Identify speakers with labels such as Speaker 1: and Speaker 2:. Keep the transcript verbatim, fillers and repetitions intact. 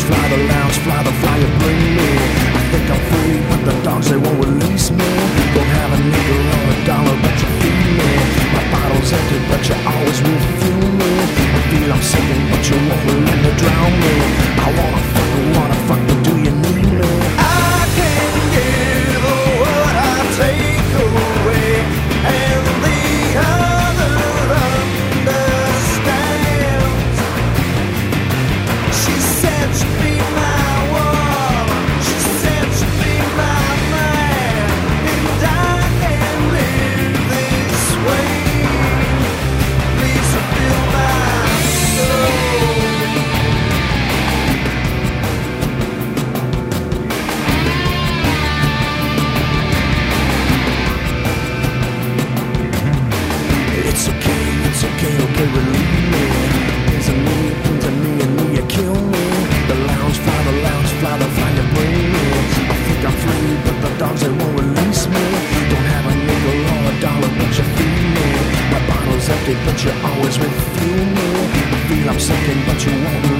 Speaker 1: fly the lounge, fly the fly, you bring me. I think I'm free, but the dogs, they won't release me. Don't have a nickel or a dollar, but you feed me. My bottle's empty, but you always refuel me. I feel I'm sinking, but you won't let me drown me. I wanna fuck, I wanna fuck, but do you need me? I can give what I take away, and the other understands. She said she'd be my woman, she said she'd be my man, and I can live this way. Please fulfill my soul. It's okay, it's okay, okay, relieve me. Things are me, things are me, and me, you kill me. The lounge, fly the lounge, fly the fly, you bring me. I think I'm free, but the dogs, they won't release me. Don't have a nickel or a dollar, but you feed me. My bottle's empty, but you always refuel me. I feel I'm sinking, but you won't